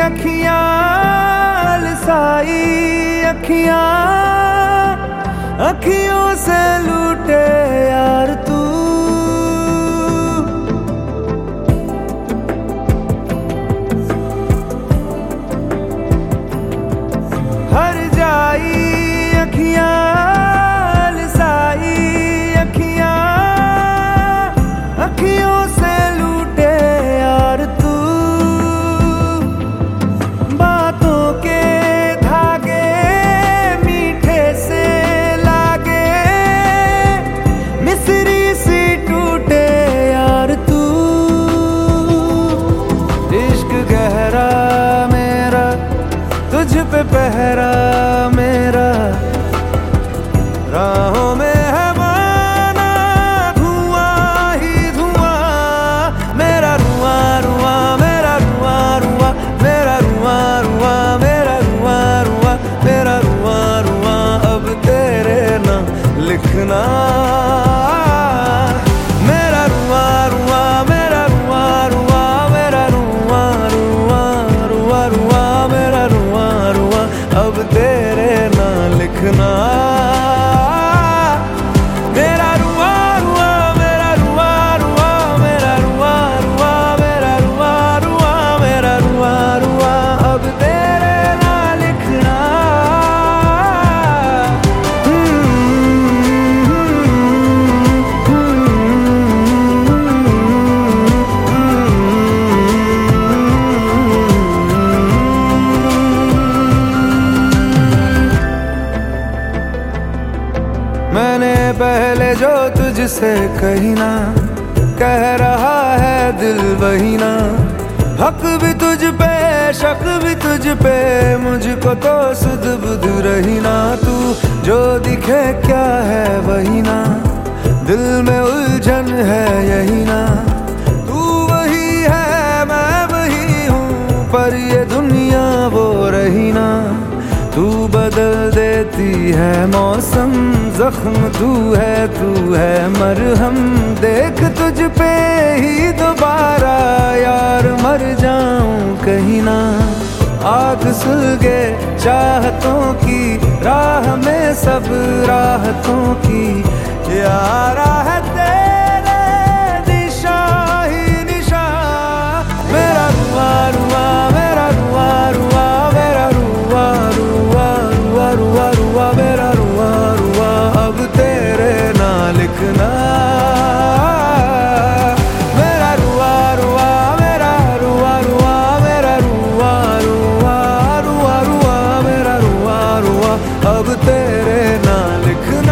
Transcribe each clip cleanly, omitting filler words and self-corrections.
अखियां लसाई अखियां अखियों से लूटे यार तू। हर जाई अखियां लसाई अखियां अखियों से लूटे यार तू। बातों के धागे मीठे से लागे मिसरी सी टूटे यार तू। इश्क गहरा मेरा तुझ पे पहरा मेरा राहों में है माना धुआं ही धुआं। मेरा रुआं रुआं मेरा रुआं रुआं मेरा रुआं रुआं मेरा रुआं रुआं मेरा रुआं रुआं अब तेरे नाम लिखना। मेरा रुआं रुआं मेरा रुआं रुआं मेरा रुआं रुआं रुआं रुआं मेरा रुआं रुआं अब तेरे नाम लिखना। मैंने पहले जो तुझसे कही ना कह रहा है दिल वही ना। हक भी तुझ पे शक भी तुझ पे मुझको तो सुध बुध रही ना। तू जो दिखे क्या है वही ना दिल में उलझन है यही ना। तू वही है मैं वही हूँ पर ये दुनिया वो रही ना। तू बदल देती है मौसम जख्म तू है मरहम। देख तुझ पे ही दोबारा यार मर जाऊं कहीं ना। आग सुलगे चाहतों की राह में सब राहतों की यारा है तेरे निशा ही निशा। मेरा रुआ रुआ मेरा रुआ रुआ मेरा रुआ रुआ रुआ रुआ रुआ मेरा रुआ रुआ अब तेरे ना लिखना। मेरा रुआ रुआ मेरा रुआ रुआ मेरा रुआ रुआ रुआ रुआ मेरा रुआ रुआ अब तेरे ना लिखना।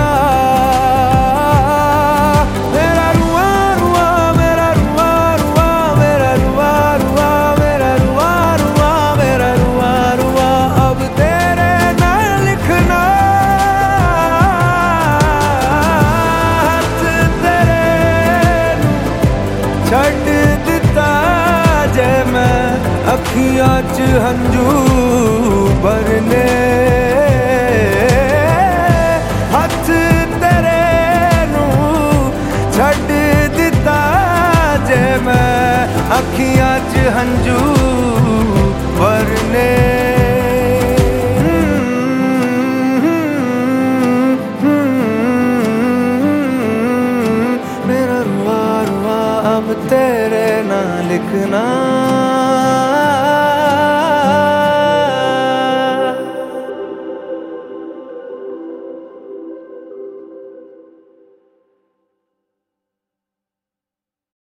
छड्ड दिता जे मैं अखियां च हंझू भरने। हथ तेरे नू छड्ड दिता जे मैं अखियां च हंझू भरने। अब तेरे ना लिखना।